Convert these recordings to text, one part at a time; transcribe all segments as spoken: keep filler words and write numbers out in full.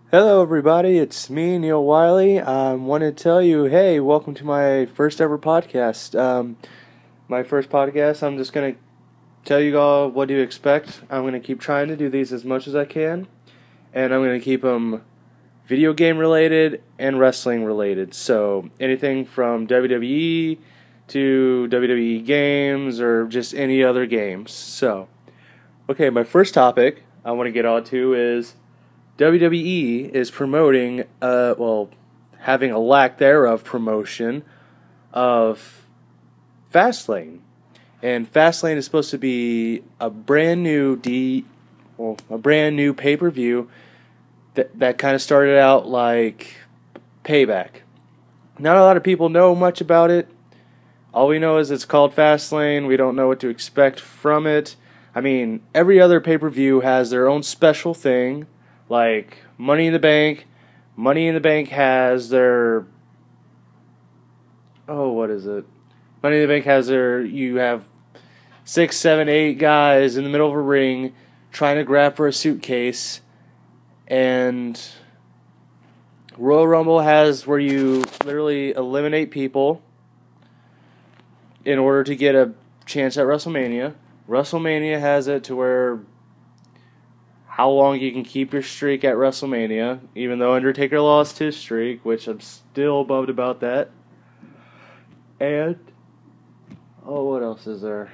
Hello, everybody. It's me, Neil Wiley. I um, want to tell you, hey, welcome to my first ever podcast. Um, my first podcast. I'm just gonna tell you all what to expect. I'm gonna keep trying to do these as much as I can, and I'm gonna keep them video game related and wrestling related. So anything from W W E to W W E games or just any other games. So, okay, my first topic I want to get on to is W W E is promoting, uh, well, having a lack thereof promotion of Fastlane. And Fastlane is supposed to be a brand new D, well, a brand new pay-per-view that that kind of started out like Payback. Not a lot of people know much about it. All we know is it's called Fastlane. We don't know what to expect from it. I mean, every other pay-per-view has their own special thing. Like Money in the Bank. Money in the Bank has their... Oh, what is it? Money in the Bank has their... You have six, seven, eight guys in the middle of a ring trying to grab for a suitcase. And Royal Rumble has where you literally eliminate people in order to get a chance at WrestleMania. WrestleMania has it to where how long you can keep your streak at WrestleMania, even though Undertaker lost his streak, which I'm still bummed about that. And, oh, what else is there?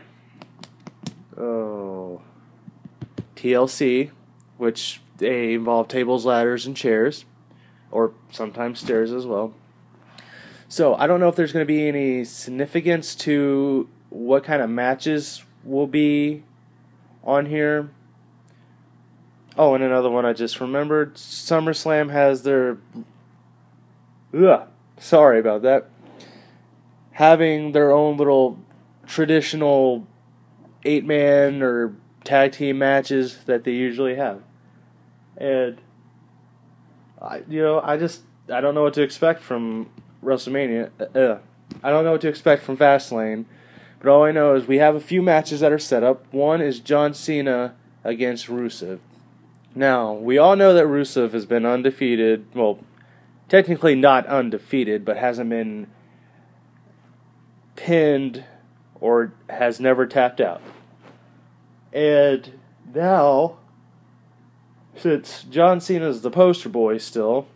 Oh, T L C, which they involve tables, ladders, and chairs, or sometimes stairs as well. So, I don't know if there's going to be any significance to what kind of matches will be on here. Oh, and another one I just remembered. SummerSlam has their... Ugh, sorry about that. Having their own little traditional eight-man or tag team matches that they usually have. And, I, you know, I just... I don't know what to expect from WrestleMania. Ugh. I don't know what to expect from Fastlane. But all I know is we have a few matches that are set up. One is John Cena against Rusev. Now, we all know that Rusev has been undefeated. Well, technically not undefeated, but hasn't been pinned or has never tapped out. And now, since John Cena's the poster boy still,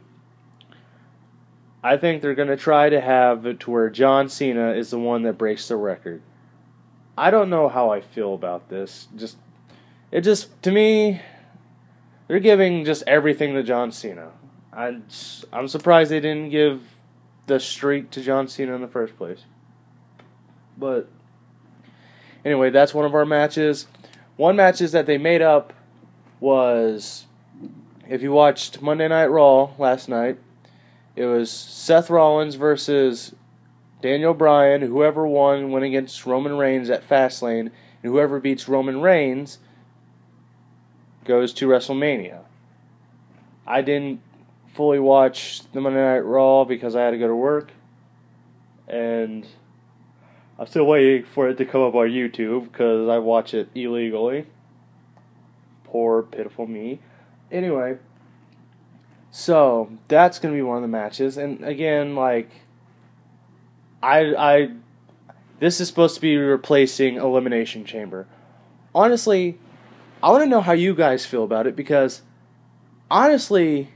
I think they're going to try to have it to where John Cena is the one that breaks the record. I don't know how I feel about this. Just, it just, to me... They're giving just everything to John Cena. I, I'm surprised they didn't give the streak to John Cena in the first place. But, anyway, that's one of our matches. One matches that they made up was, if you watched Monday Night Raw last night, it was Seth Rollins versus Daniel Bryan. Whoever won went against Roman Reigns at Fastlane. And whoever beats Roman Reigns goes to WrestleMania. I didn't fully watch the Monday Night Raw because I had to go to work, and I'm still waiting for it to come up on YouTube because I watch it illegally. Poor, pitiful me. Anyway, so that's going to be one of the matches, and again, like, I, I, this is supposed to be replacing Elimination Chamber. Honestly, I want to know how you guys feel about it because, honestly,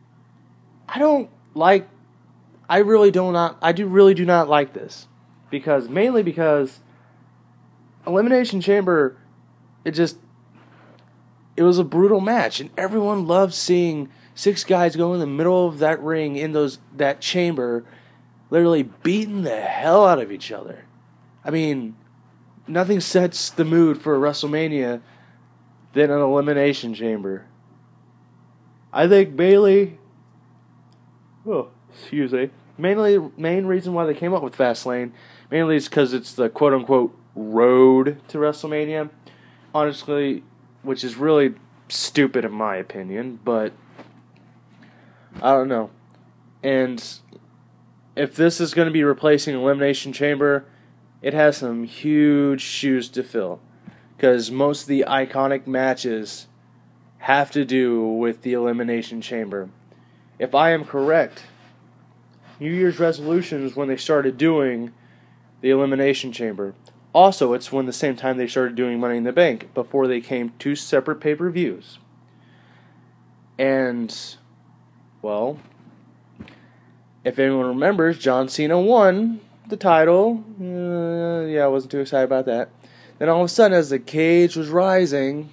I don't like, I really do not, I do really do not like this. Because, mainly because Elimination Chamber, it just, it was a brutal match. And everyone loved seeing six guys go in the middle of that ring in those, that chamber, literally beating the hell out of each other. I mean, nothing sets the mood for WrestleMania than an Elimination Chamber. I think Bayley, oh, excuse me, mainly, main reason why they came up with Fastlane, mainly is because it's the quote-unquote road to WrestleMania, honestly, which is really stupid in my opinion, but I don't know. And if this is going to be replacing Elimination Chamber, it has some huge shoes to fill. Because most of the iconic matches have to do with the Elimination Chamber. if I am correct, New Year's resolutions when they started doing the Elimination Chamber. Also, it's when the same time they started doing Money in the Bank, before they came two separate pay-per-views. And, well, if anyone remembers, John Cena won the title. Uh, yeah, I wasn't too excited about that. Then all of a sudden, as the cage was rising,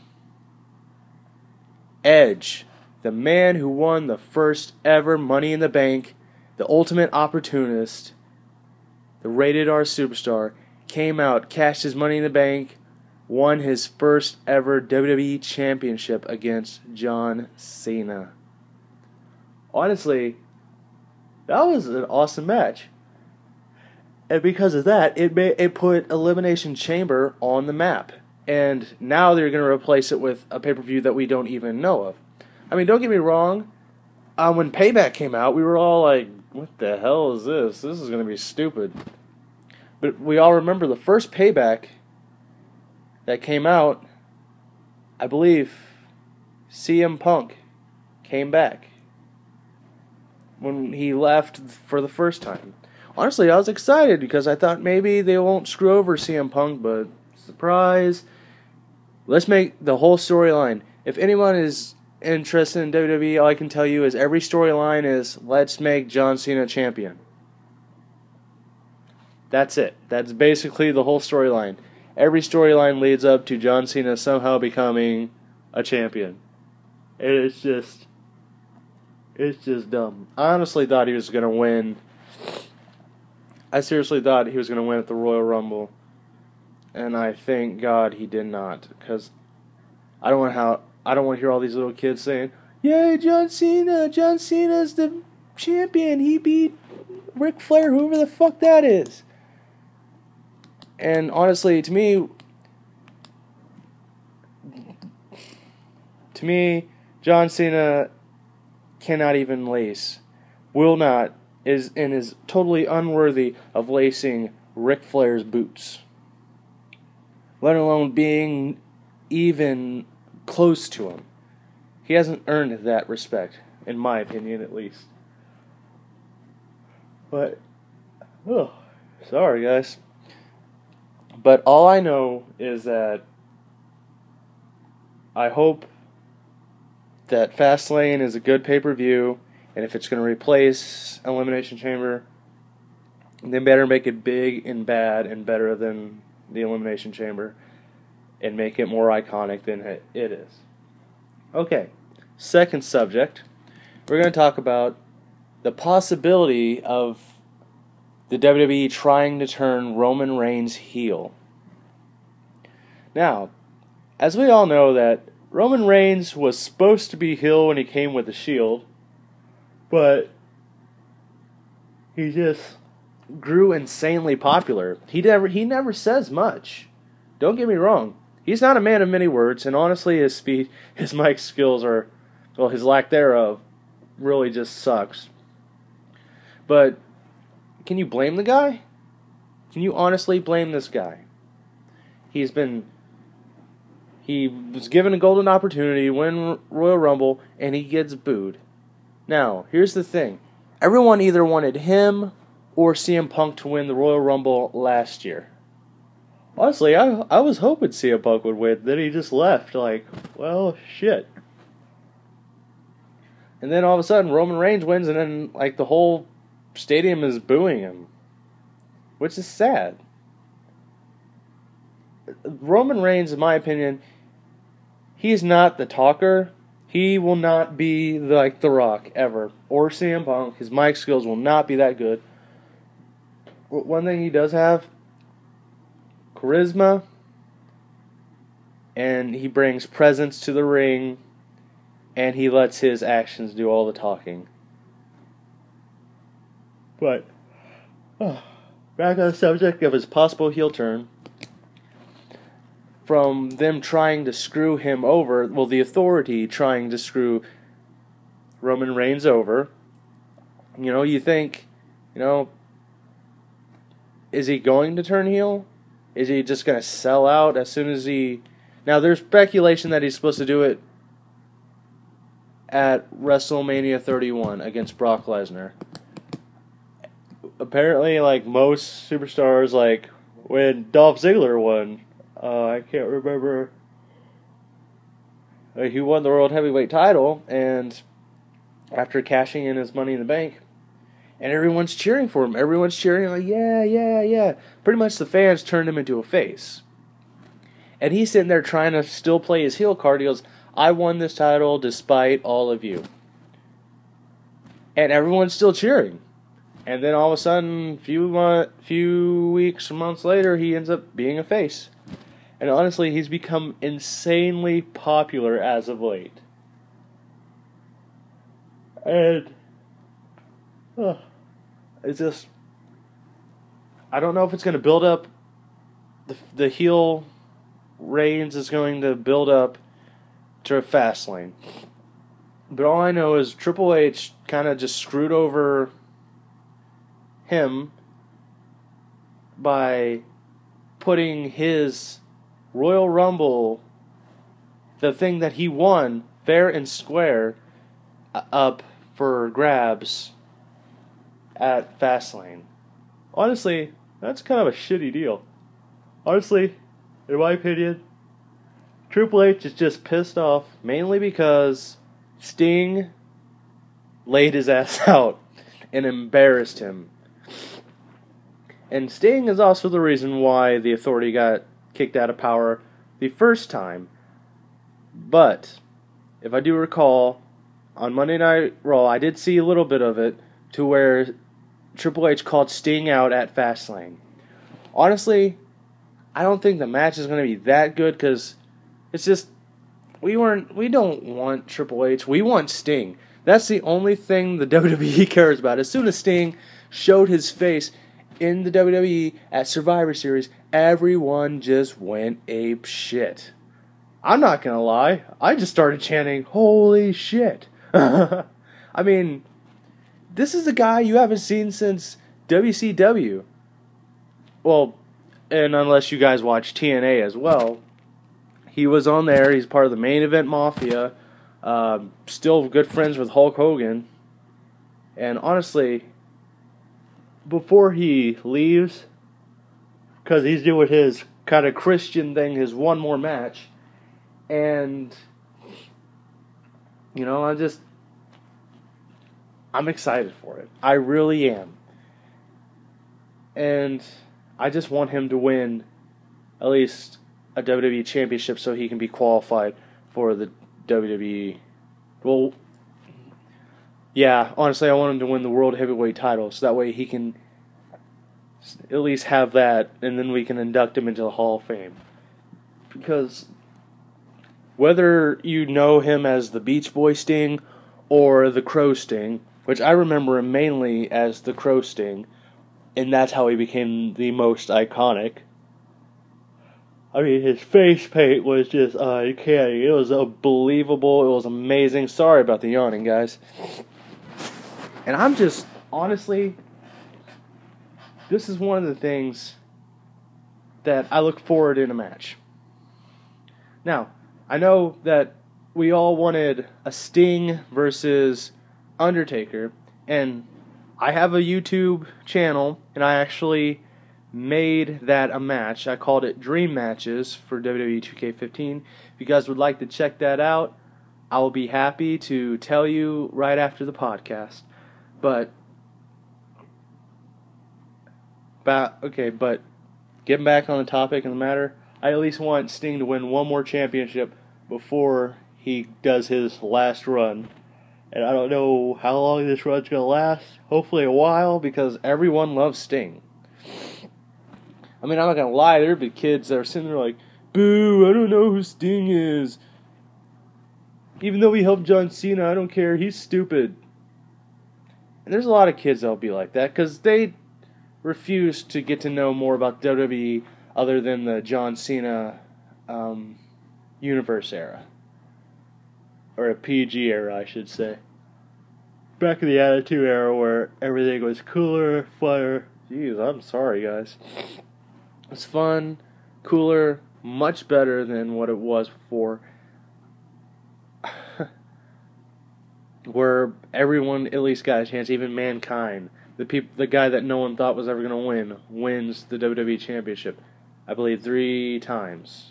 Edge, the man who won the first ever Money in the Bank, the ultimate opportunist, the rated R superstar, came out, cashed his Money in the Bank, won his first ever W W E Championship against John Cena. Honestly, that was an awesome match. And because of that, it may, it put Elimination Chamber on the map. And now they're going to replace it with a pay-per-view that we don't even know of. I mean, don't get me wrong. Uh, when Payback came out, we were all like, what the hell is this? This is going to be stupid. But we all remember the first Payback that came out, I believe C M Punk came back when he left for the first time. Honestly, I was excited because I thought maybe they won't screw over C M Punk, but surprise. Let's make the whole storyline. If anyone is interested in W W E, all I can tell you is every storyline is, let's make John Cena champion. That's it. That's basically the whole storyline. Every storyline leads up to John Cena somehow becoming a champion. It's just, it's just dumb. I honestly thought he was going to win. I seriously thought he was going to win at the Royal Rumble. And I thank God he did not. Because I don't want how I don't want to hear all these little kids saying, "Yay, John Cena! John Cena's the champion. He beat Ric Flair, whoever the fuck that is." And honestly, to me, to me, John Cena cannot even lace, will not, is and is totally unworthy of lacing Ric Flair's boots, let alone being even close to him. He hasn't earned that respect, in my opinion, at least. But, oh, sorry, guys. But all I know is that I hope that Fastlane is a good pay-per-view, and if it's going to replace Elimination Chamber, they better make it big and bad and better than the Elimination Chamber, and make it more iconic than it is. Okay, second subject, we're going to talk about the possibility of the W W E trying to turn Roman Reigns heel. Now, as we all know that Roman Reigns was supposed to be heel when he came with the Shield, but he just grew insanely popular. He never he never says much. Don't get me wrong. He's not a man of many words, and honestly his speed, his mic skills are, well, his lack thereof really just sucks. But can you blame the guy? Can you honestly blame this guy? He's been... He was given a golden opportunity to win Royal Rumble, and he gets booed. Now, here's the thing. Everyone either wanted him or C M Punk to win the Royal Rumble last year. Honestly, I I was hoping C M Punk would win. Then he just left. Like, well, shit. And then all of a sudden, Roman Reigns wins, and then, like, the whole stadium is booing him, which is sad. Roman Reigns, in my opinion, he's not the talker. He will not be like The Rock ever, or C M Punk. His mic skills will not be that good. One thing he does have, charisma, and he brings presence to the ring, and he lets his actions do all the talking. But, oh, back on the subject of his possible heel turn, from them trying to screw him over, well, the Authority trying to screw Roman Reigns over, you know, you think, you know, is he going to turn heel? Is he just going to sell out as soon as he... Now, there's speculation that he's supposed to do it at WrestleMania thirty-one against Brock Lesnar. Apparently, like most superstars, like when Dolph Ziggler won, uh, I can't remember. Uh, he won the World Heavyweight title, and after cashing in his Money in the Bank, and everyone's cheering for him. Everyone's cheering like, yeah, yeah, yeah. Pretty much the fans turned him into a face. And he's sitting there trying to still play his heel card. He goes, I won this title despite all of you. And everyone's still cheering. And then all of a sudden, few month, few weeks or months later, he ends up being a face. And honestly, he's become insanely popular as of late. And uh, it's just, I don't know if it's going to build up. The the heel reigns is going to build up to a Fastlane. But all I know is Triple H kind of just screwed over him by putting his Royal Rumble, the thing that he won fair and square, up for grabs at Fastlane. Honestly, that's kind of a shitty deal. Honestly, in my opinion, Triple H is just pissed off mainly because Sting laid his ass out and embarrassed him. And Sting is also the reason why the Authority got kicked out of power the first time. But, if I do recall, on Monday Night Raw, I did see a little bit of it to where Triple H called Sting out at Fastlane. Honestly, I don't think the match is going to be that good because it's just we weren't we don't want Triple H. We want Sting. That's the only thing the W W E cares about. As soon as Sting showed his face in the W W E at Survivor Series, everyone just went ape shit. I'm not going to lie. I just started chanting, holy shit. I mean, this is a guy you haven't seen since W C W. Well, and unless you guys watch T N A as well, he was on there. He's part of the Main Event Mafia. Uh, still good friends with Hulk Hogan. And honestly, before he leaves, because he's doing his kind of Christian thing, his one more match, and, you know, I just, I'm excited for it. I really am. And I just want him to win at least a W W E championship so he can be qualified for the W W E. Well, yeah, honestly, I want him to win the World Heavyweight title so that way he can at least have that, and then we can induct him into the Hall of Fame. Because whether you know him as the Beach Boy Sting or the Crow Sting, which I remember him mainly as the Crow Sting, and that's how he became the most iconic. I mean, his face paint was just uncanny. It was unbelievable. It was amazing. Sorry about the yawning, guys. And I'm just, honestly, this is one of the things that I look forward in a match. Now, I know that we all wanted a Sting versus Undertaker, and I have a YouTube channel, and I actually made that a match. I called it Dream Matches for W W E two K fifteen. If you guys would like to check that out, I will be happy to tell you right after the podcast. But, but okay, but getting back on the topic and the matter, I at least want Sting to win one more championship before he does his last run. And I don't know how long this run's going to last. Hopefully a while, because everyone loves Sting. I mean, I'm not going to lie, there'd be kids that are sitting there like, boo, I don't know who Sting is. Even though he helped John Cena, I don't care, he's stupid. And there's a lot of kids that'll be like that, because they refuse to get to know more about W W E other than the John Cena um, universe era. Or a P G era, I should say. Back in the Attitude Era where everything was cooler, funner. Jeez, I'm sorry, guys. It's fun, cooler, much better than what it was before. where everyone at least got a chance, even Mankind, the peop- the guy that no one thought was ever going to win, wins the W W E Championship, I believe three times.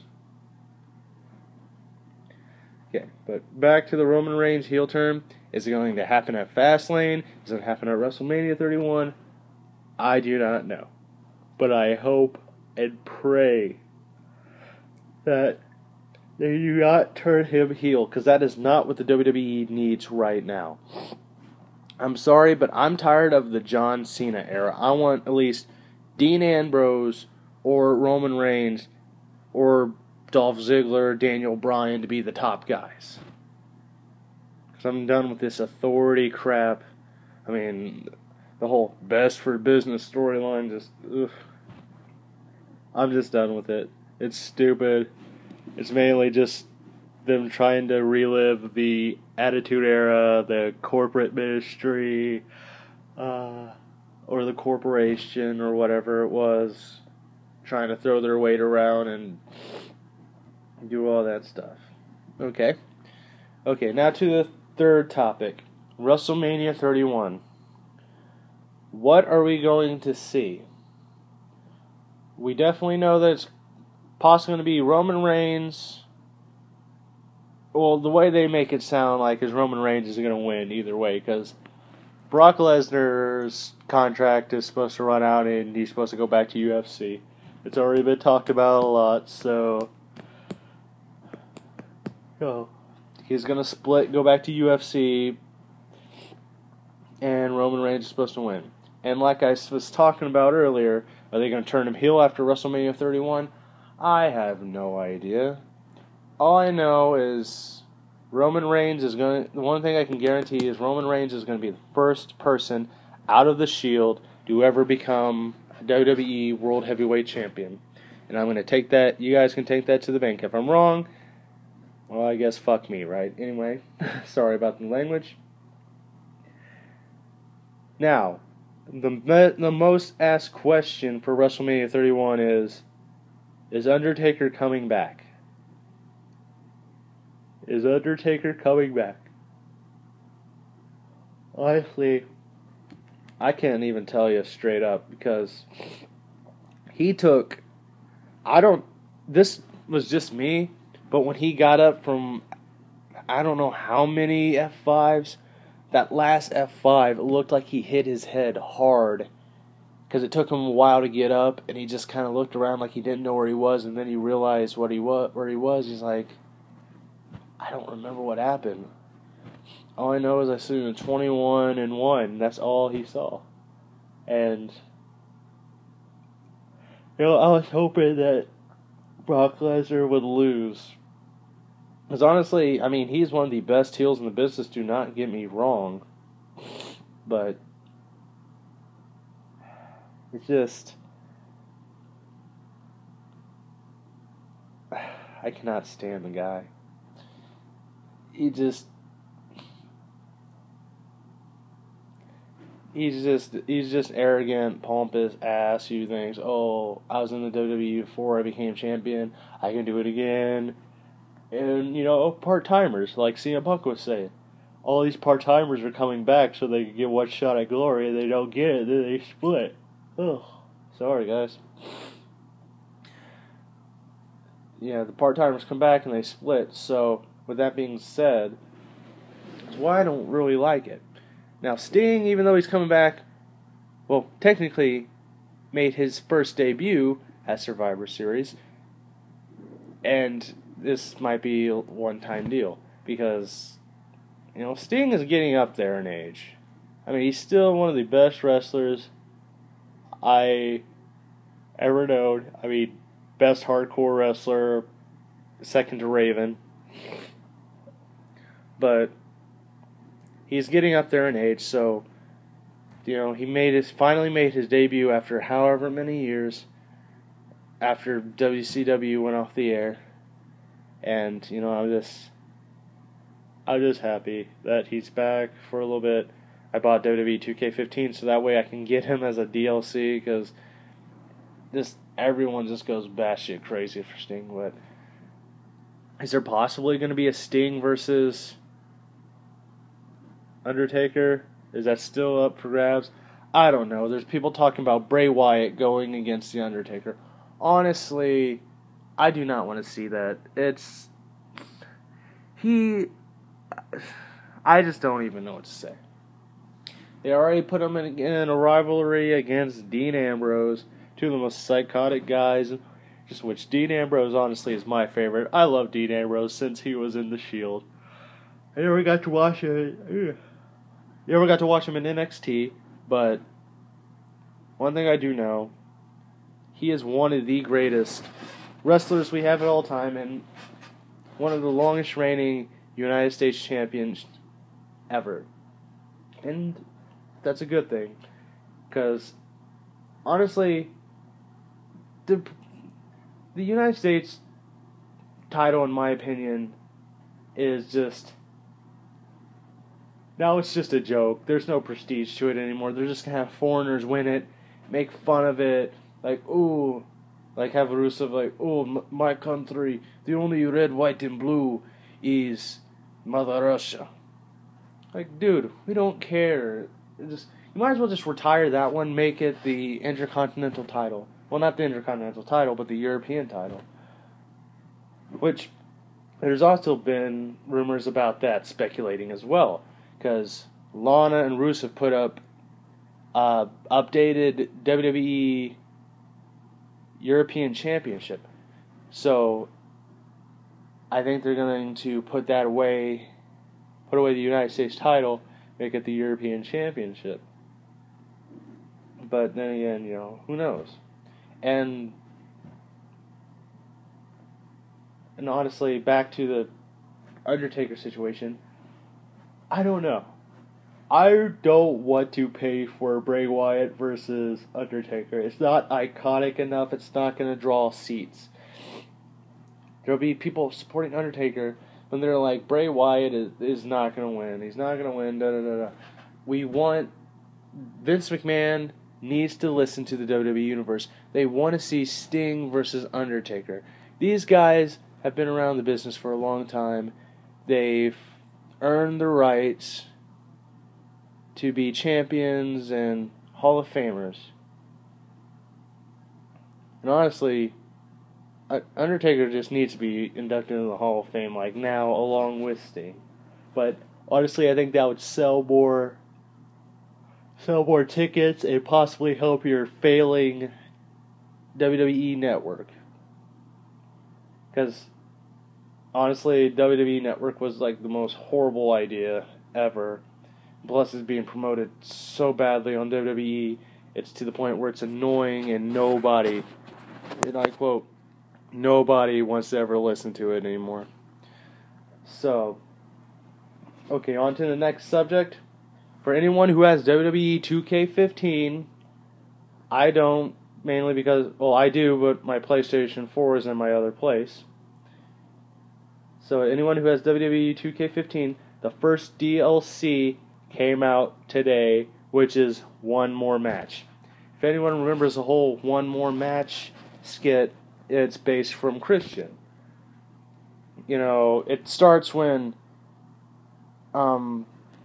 Okay, but back to the Roman Reigns heel turn. Is it going to happen at Fastlane? Is it happen at WrestleMania thirty-one? I do not know. But I hope and pray that they do not turn him heel, because that is not what the W W E needs right now. I'm sorry, but I'm tired of the John Cena era. I want at least Dean Ambrose or Roman Reigns or Dolph Ziggler, Daniel Bryan to be the top guys. Because I'm done with this authority crap. I mean, the whole best for business storyline, just, ugh. I'm just done with it. It's stupid. It's mainly just them trying to relive the Attitude Era, the corporate ministry, uh, or the corporation, or whatever it was, trying to throw their weight around and do all that stuff. Okay. Okay, now to the third topic. WrestleMania thirty-one. What are we going to see? We definitely know that it's possibly going to be Roman Reigns. Well, the way they make it sound like is Roman Reigns is going to win either way, because Brock Lesnar's contract is supposed to run out and he's supposed to go back to U F C. It's already been talked about a lot, so oh, he's going to split, go back to U F C, and Roman Reigns is supposed to win. And like I was talking about earlier, are they going to turn him heel after WrestleMania thirty-one? I have no idea. All I know is Roman Reigns is going to, the one thing I can guarantee is Roman Reigns is going to be the first person out of the Shield to ever become W W E World Heavyweight Champion. And I'm going to take that, you guys can take that to the bank. If I'm wrong, well, I guess fuck me, right? Anyway, sorry about the language. Now, the the most asked question for WrestleMania thirty-one is, is Undertaker coming back? Is Undertaker coming back? Honestly, I can't even tell you straight up, because he took, I don't, this was just me, but when he got up from, I don't know how many F fives, that last F five, it looked like he hit his head hard, because it took him a while to get up, and he just kind of looked around like he didn't know where he was, and then he realized what he was, where he was. He's like, I don't remember what happened. All I know is I seen him twenty-one and one. That's all he saw. And, you know, I was hoping that Brock Lesnar would lose. Because honestly, I mean, he's one of the best heels in the business, do not get me wrong. But it's just, I cannot stand the guy. He just, he's just, he's just arrogant, pompous ass who thinks, oh, I was in the W W E before I became champion, I can do it again. And, you know, part-timers, like C M Punk was saying. All these part-timers are coming back so they can get one shot at glory, and they don't get it, then they split. Ugh. Sorry, guys. Yeah, the part-timers come back and they split, so with that being said, that's why I don't really like it. Now, Sting, even though he's coming back, well, technically made his first debut at Survivor Series, and this might be a one-time deal, because, you know, Sting is getting up there in age. I mean, he's still one of the best wrestlers I ever known. I mean, best hardcore wrestler, second to Raven. But he's getting up there in age, so, you know, he made his finally made his debut after however many years after W C W went off the air. And, you know, I'm just I'm just happy that he's back for a little bit. I bought W W E two K fifteen so that way I can get him as a D L C, because this everyone just goes batshit crazy for Sting. But is there possibly going to be a Sting versus Undertaker, is that still up for grabs? I don't know. There's people talking about Bray Wyatt going against The Undertaker. Honestly, I do not want to see that. It's... He... I just don't even know what to say. They already put him in, in a rivalry against Dean Ambrose, two of the most psychotic guys, just which Dean Ambrose honestly is my favorite. I love Dean Ambrose since he was in The Shield. I never got to watch it. You never got to watch him in N X T, but one thing I do know, he is one of the greatest wrestlers we have at all time, and one of the longest reigning United States champions ever. And that's a good thing, because honestly, the the United States title, in my opinion, is just... Now it's just a joke. There's no prestige to it anymore. They're just going to have foreigners win it, make fun of it, like, ooh, like have Rusev like, oh, m- my country, the only red, white, and blue is Mother Russia. Like, dude, we don't care. It just You might as well just retire that one, make it the Intercontinental title. Well, not the Intercontinental title, but the European title. Which, there's also been rumors about that speculating as well. Because Lana and Rusev put up uh, updated W W E European Championship. So, I think they're going to put that away, put away the United States title, make it the European Championship. But then again, you know, who knows? And, and honestly, back to the Undertaker situation, I don't know. I don't want to pay for Bray Wyatt versus Undertaker. It's not iconic enough. It's not going to draw seats. There'll be people supporting Undertaker when they're like, Bray Wyatt is, is not going to win. He's not going to win. Da da da da. We want... Vince McMahon needs to listen to the W W E Universe. They want to see Sting versus Undertaker. These guys have been around the business for a long time. They've earned the rights to be champions and Hall of Famers. And honestly, Undertaker just needs to be inducted into the Hall of Fame like now, along with Sting. But honestly, I think that would sell more, sell more tickets and possibly help your failing W W E network. Because honestly, W W E Network was like the most horrible idea ever. Plus, it's being promoted so badly on W W E, it's to the point where it's annoying and nobody, and I quote, nobody wants to ever listen to it anymore. So, okay, on to the next subject. For anyone who has W W E two K fifteen, I don't, mainly because, well, I do, but my PlayStation four is in my other place. So anyone who has W W E two K fifteen, the first D L C came out today, which is One More Match. If anyone remembers the whole One More Match skit, it's based from Christian. You know, it starts when um,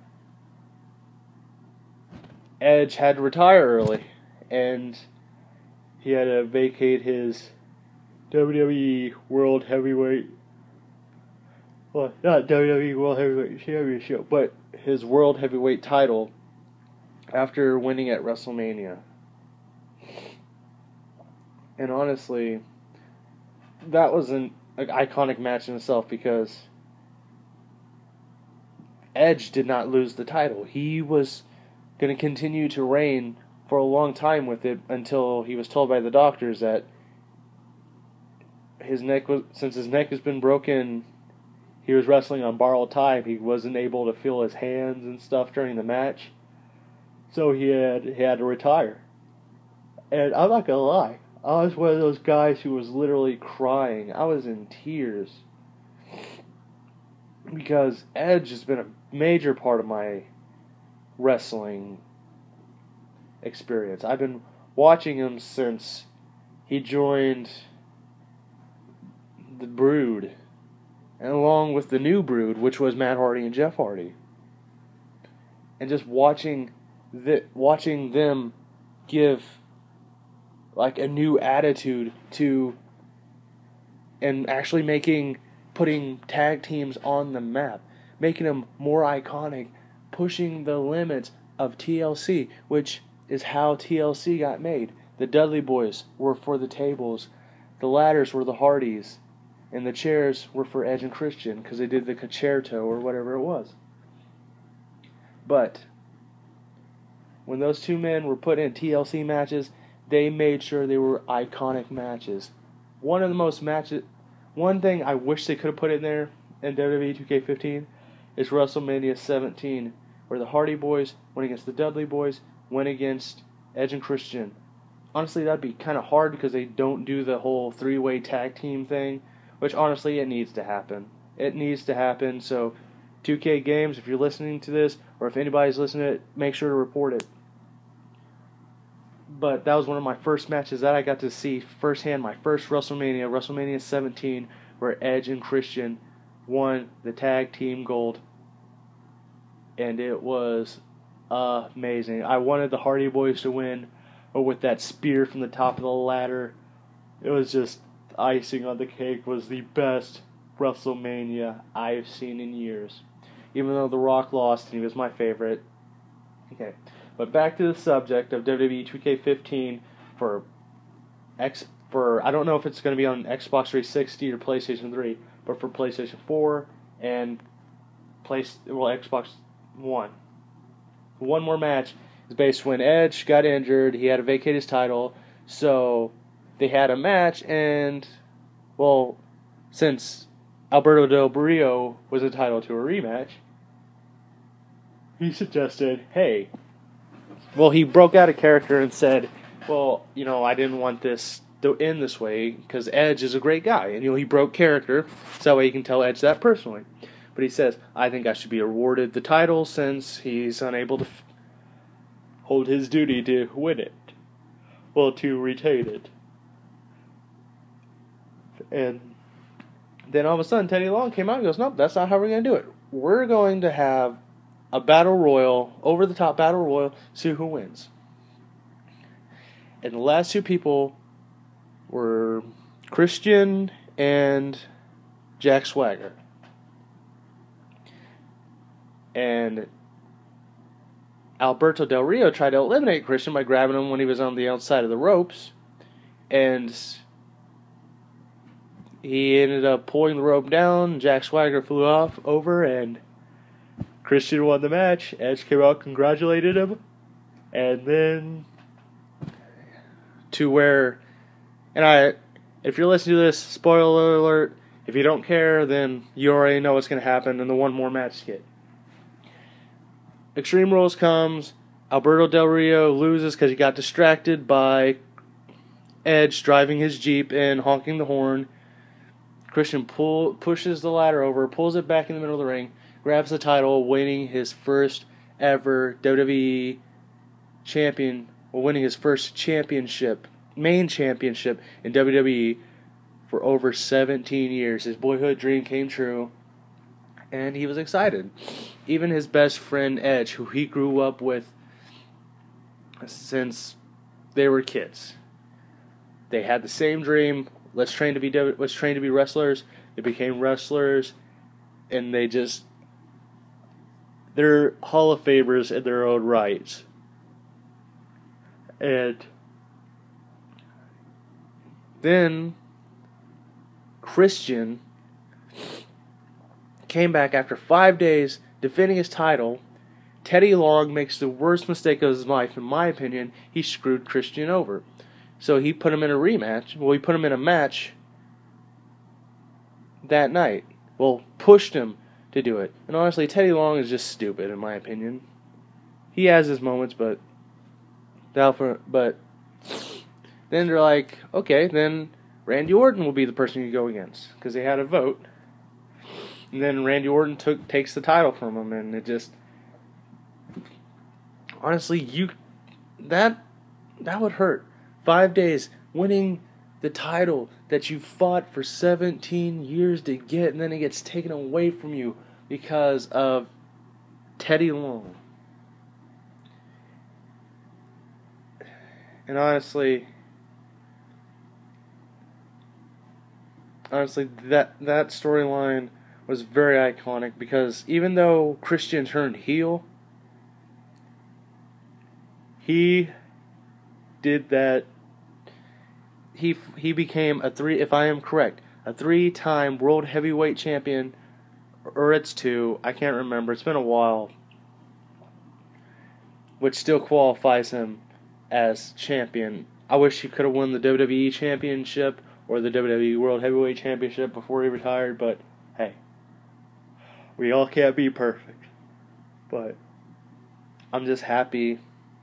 Edge had to retire early, and he had to vacate his W W E World Heavyweight, well, not W W E World Heavyweight Championship, but his World Heavyweight title after winning at WrestleMania. And honestly, that was an, an iconic match in itself because Edge did not lose the title. He was going to continue to reign for a long time with it until he was told by the doctors that his neck was, since his neck has been broken, he was wrestling on borrowed time. He wasn't able to feel his hands and stuff during the match, so he had he had to retire. And I'm not gonna lie, I was one of those guys who was literally crying. I was in tears because Edge has been a major part of my wrestling experience. I've been watching him since he joined the Brood, and along with the new Brood, which was Matt Hardy and Jeff Hardy. and just watching the watching them give like a new attitude to and actually making putting tag teams on the map, making them more iconic, pushing the limits of T L C, which is how T L C got made. The Dudley Boys were for the tables, the ladders were the Hardys, and the chairs were for Edge and Christian because they did the concerto or whatever it was. But when those two men were put in T L C matches, they made sure they were iconic matches. One of the most matches, one thing I wish they could have put in there in W W E two K fifteen is WrestleMania seventeen, where the Hardy Boys went against the Dudley Boys, went against Edge and Christian. Honestly, that'd be kind of hard because they don't do the whole three-way tag team thing, which honestly, it needs to happen. It needs to happen, so two K Games, if you're listening to this, or if anybody's listening to it, make sure to report it. But that was one of my first matches that I got to see firsthand, my first WrestleMania, WrestleMania seventeen, where Edge and Christian won the tag team gold. And it was amazing. I wanted the Hardy Boys to win, but with that spear from the top of the ladder, it was just icing on the cake. Was the best WrestleMania I've seen in years. Even though The Rock lost and he was my favorite. Okay, but back to the subject of W W E two K fifteen for X for I don't know if it's going to be on Xbox three sixty or PlayStation three, but for PlayStation four and place well Xbox One. One more match is based when Edge got injured. He had to vacate his title, so they had a match, and well, since Alberto Del Rio was entitled to a rematch, he suggested, hey, well, he broke out a character and said, well, you know, I didn't want this to end this way because Edge is a great guy. And, you know, he broke character so that way he can tell Edge that personally. But he says, I think I should be awarded the title since he's unable to f- hold his duty to win it. Well, to retain it. And then all of a sudden, Teddy Long came out and goes, nope, that's not how we're going to do it. We're going to have a battle royal, over-the-top battle royal, see who wins. And the last two people were Christian and Jack Swagger. And Alberto Del Rio tried to eliminate Christian by grabbing him when he was on the outside of the ropes. And he ended up pulling the rope down. Jack Swagger flew off over, and Christian won the match. Edge came out, congratulated him. And then to where, and I, if you're listening to this, spoiler alert, if you don't care, then you already know what's going to happen in the one more match skit. Extreme Rules comes, Alberto Del Rio loses because he got distracted by Edge driving his Jeep and honking the horn. Christian pull, pushes the ladder over, pulls it back in the middle of the ring, grabs the title, winning his first ever W W E champion, well, winning his first championship, main championship in W W E for over seventeen years. His boyhood dream came true, and he was excited. Even his best friend Edge, who he grew up with since they were kids, they had the same dream. Let's train to be let's train to be wrestlers. They became wrestlers, and they just they're Hall of Famers in their own rights. And then Christian came back after five days defending his title. Teddy Long makes the worst mistake of his life, in my opinion. He screwed Christian over. So he put him in a rematch. Well, he put him in a match that night. Well, pushed him to do it. And honestly, Teddy Long is just stupid, in my opinion. He has his moments, but but then they're like, okay, then Randy Orton will be the person you go against, because they had a vote. And then Randy Orton took takes the title from him, and it just honestly, you that that would hurt. Five days winning the title that you fought for seventeen years to get, and then it gets taken away from you because of Teddy Long. And honestly, honestly, that that storyline was very iconic because even though Christian turned heel, he did that. He he became a three. If I am correct, a three-time world heavyweight champion, or it's two. I can't remember. It's been a while. Which still qualifies him as champion. I wish he could have won the W W E Championship or the W W E World Heavyweight Championship before he retired, but hey, we all can't be perfect. But I'm just happy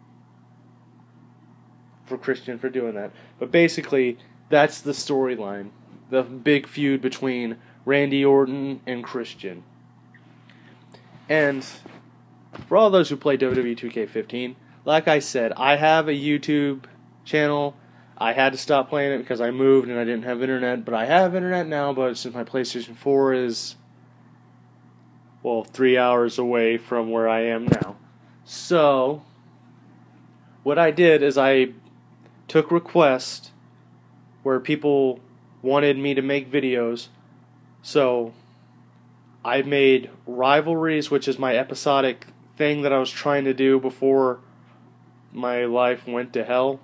for Christian for doing that. But basically, that's the storyline. The big feud between Randy Orton and Christian. And for all those who play W W E two K fifteen, like I said, I have a YouTube channel. I had to stop playing it because I moved and I didn't have internet, but I have internet now, but since my PlayStation four is, well, three hours away from where I am now. So, what I did is I took requests where people wanted me to make videos, so I made Rivalries, which is my episodic thing that I was trying to do before my life went to hell,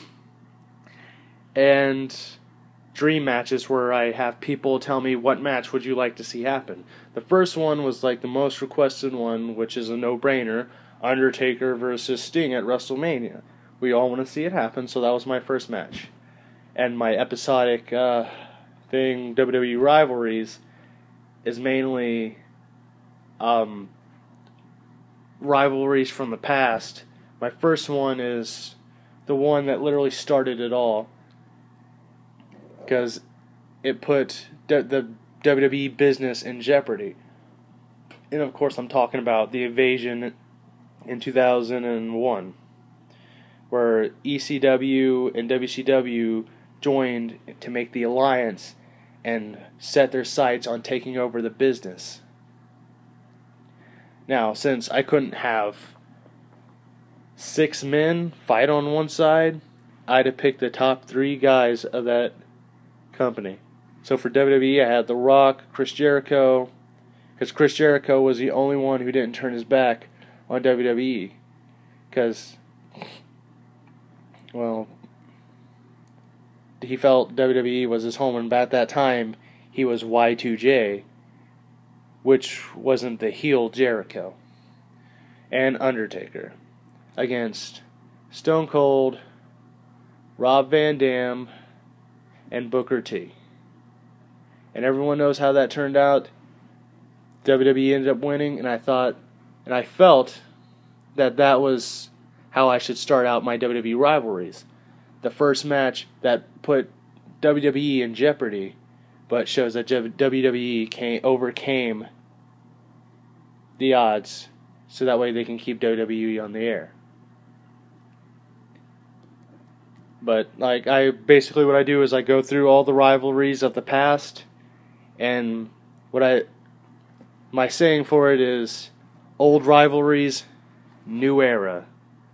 and Dream Matches, where I have people tell me what match would you like to see happen. The first one was like the most requested one, which is a no-brainer, Undertaker versus Sting at WrestleMania. We all want to see it happen, so that was my first match. And my episodic uh, thing, W W E Rivalries, is mainly um, rivalries from the past. My first one is the one that literally started it all, because it put the W W E business in jeopardy. And of course I'm talking about the invasion in two thousand one, where E C W and W C W joined to make the alliance and set their sights on taking over the business. Now, since I couldn't have six men fight on one side, I had to pick the top three guys of that company. So for W W E, I had The Rock, Chris Jericho, because Chris Jericho was the only one who didn't turn his back on W W E. Because, well, he felt W W E was his home, and at that time, he was Y two J, which wasn't the heel Jericho. And Undertaker against Stone Cold, Rob Van Dam, and Booker T. And everyone knows how that turned out. W W E ended up winning, and I thought, and I felt that that was how I should start out my W W E rivalries. The first match that put W W E in jeopardy, but shows that W W E came, overcame the odds, so that way they can keep W W E on the air. But like I basically what I do is I go through all the rivalries of the past, and what I my saying for it is old rivalries, new era.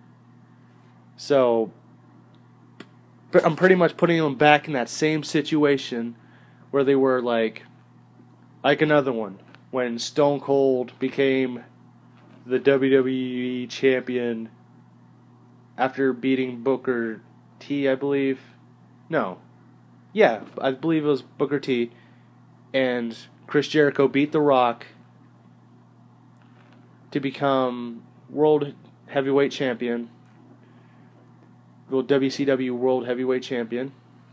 So I'm pretty much putting them back in that same situation where they were like like another one when Stone Cold became the W W E champion after beating Booker T, I believe. No. Yeah, I believe it was Booker T. And Chris Jericho beat The Rock to become World Heavyweight Champion. Well, W C W World Heavyweight Champion.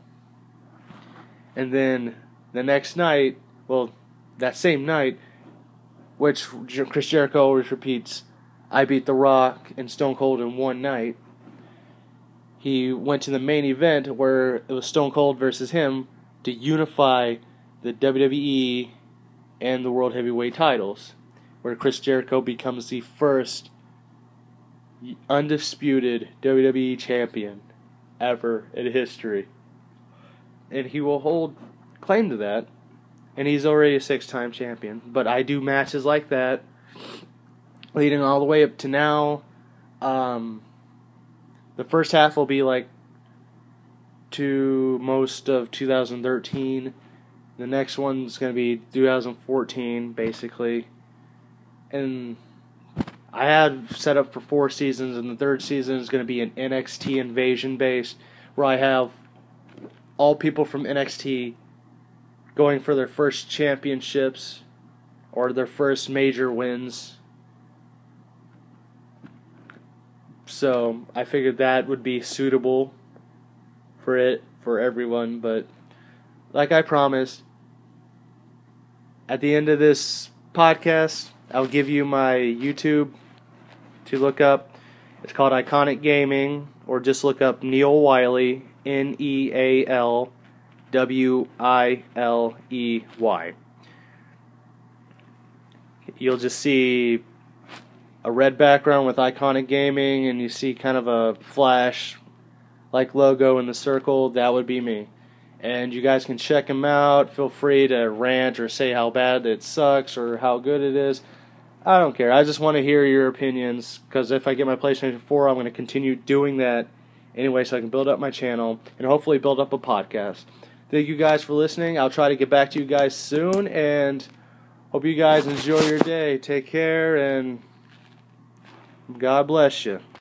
And then the next night, well, that same night, which Chris Jericho always repeats, I beat The Rock and Stone Cold in one night. He went to the main event where it was Stone Cold versus him to unify the W W E and the World Heavyweight titles, where Chris Jericho becomes the first undisputed W W E champion ever in history. And he will hold claim to that, and he's already a six-time champion. But I do matches like that, leading all the way up to now. Um... The first half will be like to most of two thousand thirteen. The next one's going to be two thousand fourteen, basically. And I had set up for four seasons, and the third season is going to be an N X T invasion based, where I have all people from N X T going for their first championships or their first major wins. So I figured that would be suitable for it, for everyone. But like I promised, at the end of this podcast, I'll give you my YouTube to look up. It's called Iconic Gaming, or just look up Neil Wiley, N E A L W I L E Y. You'll just see a red background with Iconic Gaming, and you see kind of a flash like logo in the circle. That would be me. And you guys can check him out. Feel free to rant or say how bad it sucks or how good it is. I don't care. I just want to hear your opinions, because if I get my PlayStation four, I'm going to continue doing that anyway, so I can build up my channel and hopefully build up a podcast. Thank you guys for listening. I'll try to get back to you guys soon, and hope you guys enjoy your day. Take care, and God bless you.